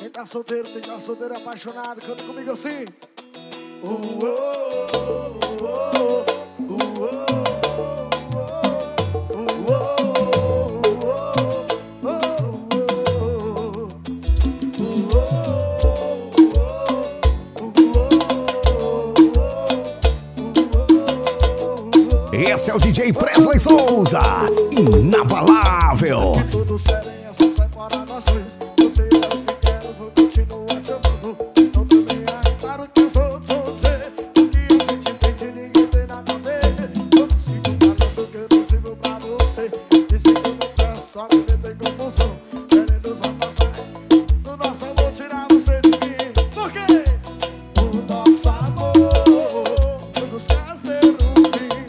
Quem tá solteiro apaixonado, canta comigo assim. Esse é o DJ Presley Souza, inabalável. Tudo sério, essa sai fora nós dois. Você é o que quero, vou continuar te amando. Não tô nem aí para o que os outros vão dizer. O que a gente entende, ninguém tem nada a ver. Eu não sigo falando que eu não sirvo pra você. E se eu não peço, só me tem confusão. Querendo nos afastar do nosso amor, tirar você de mim. Por quê? O nosso amor não quer ser um fim.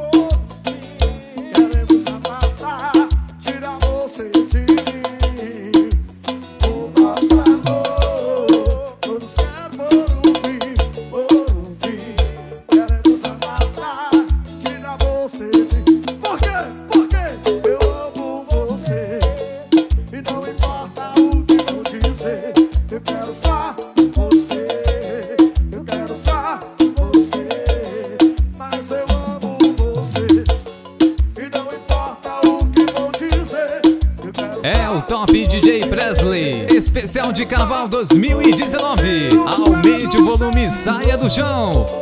Queremos afastar, tirar você de mim. O nosso amor todos querem por um fim. Queremos afastar, tirar você de mim. Por quê? Porque eu amo você. E não importa o que vão dizer. Eu quero só você. Eu quero só você. Mas eu amo você. E não importa o que vão dizer. Eu quero É o Top DJ Presley, especial de Carnaval 2019. Aumente o volume, saia do chão.